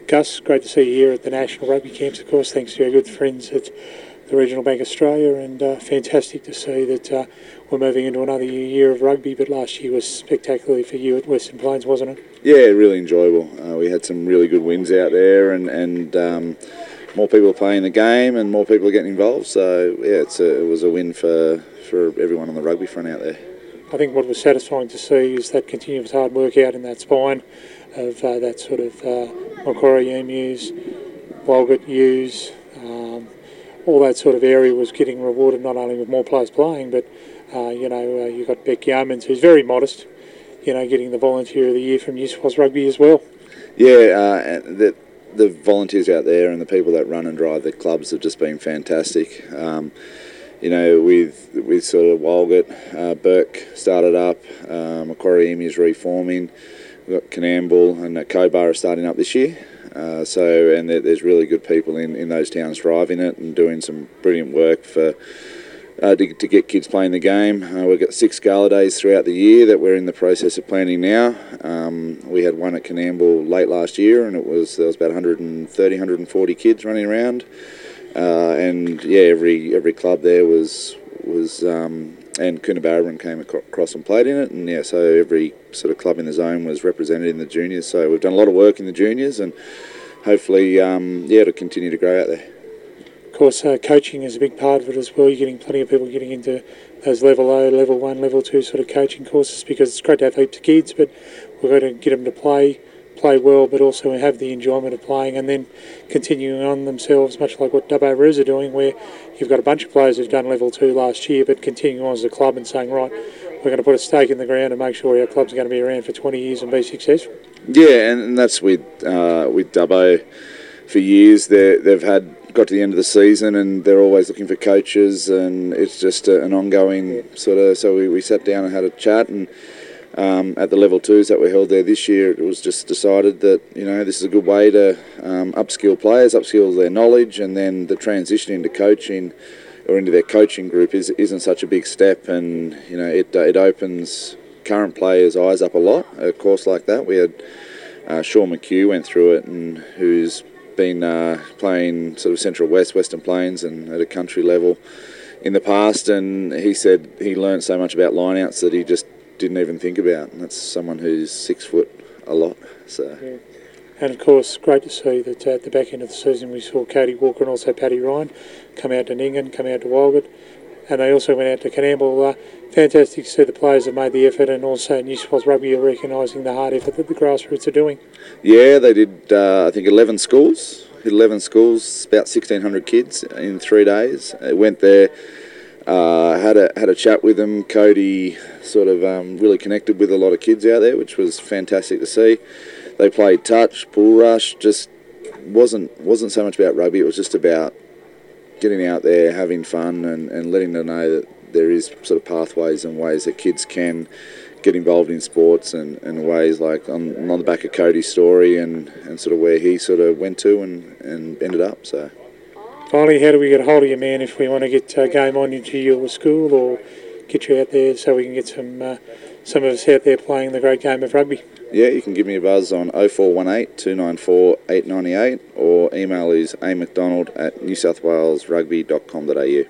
Gus, great to see you here at the National Rugby Camps, of course, thanks to our good friends at the Regional Bank Australia, and fantastic to see that we're moving into another year of rugby, but last year was spectacularly for you at Western Plains, wasn't it? Yeah, really enjoyable. We had some really good wins out there, and more people are playing the game and more people are getting involved, so yeah, it was a win for everyone on the rugby front out there. I think what was satisfying to see is that continuous hard work out in that spine of that sort of Macquarie Emus, Walgett Ewes, all that sort of area was getting rewarded not only with more players playing, but you got Beck Yeomans, who's very modest, getting the Volunteer of the Year from New South Wales Rugby as well. Yeah, the volunteers out there and the people that run and drive the clubs have just been fantastic. With sort of Walgett, Burke started up, Macquarie Emus reforming, we've got Canamble and Cobar are starting up this year. And there's really good people in those towns driving it and doing some brilliant work to get kids playing the game. We've got 6 gala days throughout the year that we're in the process of planning now. We had one at Canamble late last year, and there was about 140 kids running around. Every club there was and Coonabarabran came across and played in it, and so every sort of club in the zone was represented in the juniors. So we've done a lot of work in the juniors, and hopefully, it'll continue to grow out there. Of course, coaching is a big part of it as well. You're getting plenty of people getting into those level O, level 1, level 2 sort of coaching courses, because it's great to have heaps of kids, but we've got to get them to play well, but also have the enjoyment of playing and then continuing on themselves, much like what Dubbo Roos are doing, where you've got a bunch of players who've done level 2 last year, but continuing on as a club and saying, right, we're going to put a stake in the ground and make sure our club's going to be around for 20 years and be successful. Yeah, and that's with Dubbo for years. They've got to the end of the season and they're always looking for coaches, and it's just an ongoing sort of. So we sat down and had a chat, and at the level 2s that were held there this year, it was just decided that this is a good way to upskill players, upskill their knowledge, and then the transition into coaching or into their coaching group isn't such a big step, and it opens current players' eyes up a lot. A course like that, we had Sean McHugh went through it, and who's been playing sort of Central West, Western Plains, and at a country level in the past, and he said he learned so much about lineouts that he just didn't even think about, and that's someone who's 6 foot a lot. So. Yeah. And of course, great to see that at the back end of the season we saw Cody Walker and also Paddy Ryan come out to Nyngan, come out to Walgett, and they also went out to Canamble. Fantastic to see the players have made the effort, and also New South Wales Rugby are recognising the hard effort that the grassroots are doing. Yeah, they did, I think, 11 schools. Hit 11 schools, about 1,600 kids in 3 days. Went there. Had a chat with them. Cody sort of really connected with a lot of kids out there, which was fantastic to see. They played touch, bull rush. Just wasn't so much about rugby. It was just about getting out there, having fun, and letting them know that there is sort of pathways and ways that kids can get involved in sports, and ways like on the back of Cody's story and sort of where he sort of went to and ended up. So. Finally, how do we get a hold of you, man, if we want to get game on into your school or get you out there so we can get some of us out there playing the great game of rugby? Yeah, you can give me a buzz on 0418 294 898, or email is amcdonald@newsouthwalesrugby.com.au.